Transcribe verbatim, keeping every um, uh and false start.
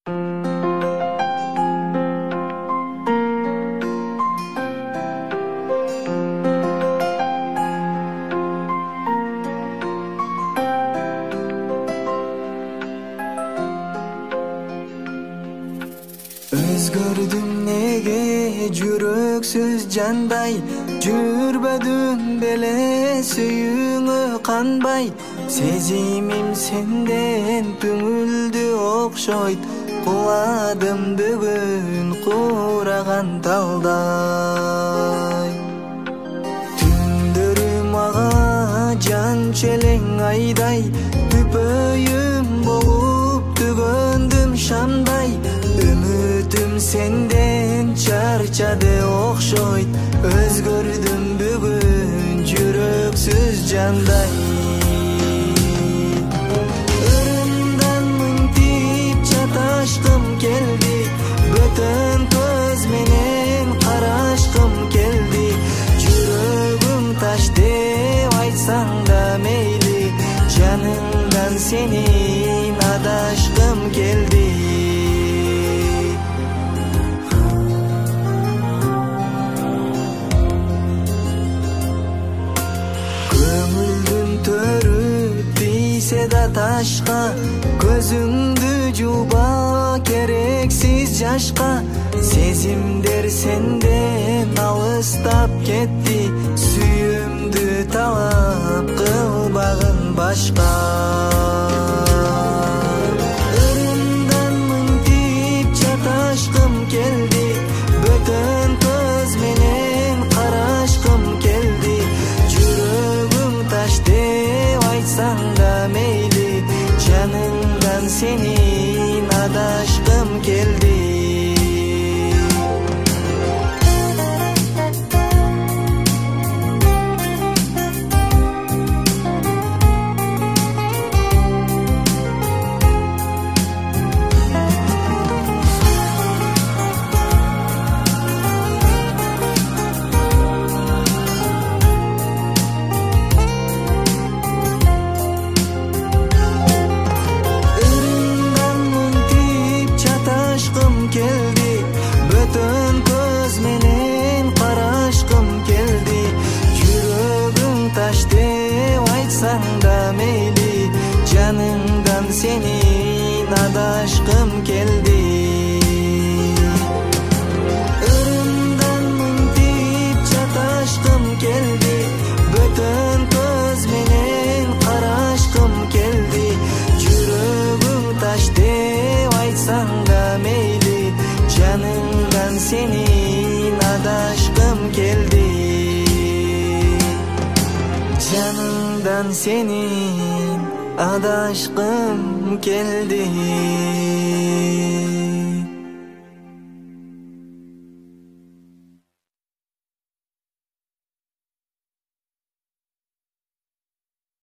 Özgördüm nege жүрөксүз жанбай, жүрбөдүм беле сүйүңө канбай, сезимим сенден түңүлдү окшойт, куладым бүгүн кураган талдай. Түндөрүм ага жан челең айдай, түпөйүм болуп түгөндүм шамдай, үмүтүм сенден чарчады окшойт, өзгөрдүм бүгүн жүрөксүз жандай. Өрүмдан мынтип чаташкым келди, бөтөн көз менен карашкым келди, жүрөгүм таш деп айтсаң да мейли, жаныңдан сенин адашкым келди. Да ташка көзүңдү жууба, керексиз жашка сезимдер сенден алыстап кетти, сүйүүмдү талап кылбагын башка. Өрүмдан мынтип чаташкым келди, бөтөн көз менен карашкым келди, жүрөгүм таш деп айтсаң да мейли, жаныңдан сенин адашкым келди. Бөтөн көз менен карашкым келди, жүрөгүм таш деп айтсаң да мейли, жаныңдан сенин адашкым келди. Өрүмдан мынтип чаташкым келди, бөтөн көз менен карашкым келди, жүрөгүм таш деп айтсаң да мейли, жаныңдан сенин адашкым келди. Жаныңдан сенин адашкым келди.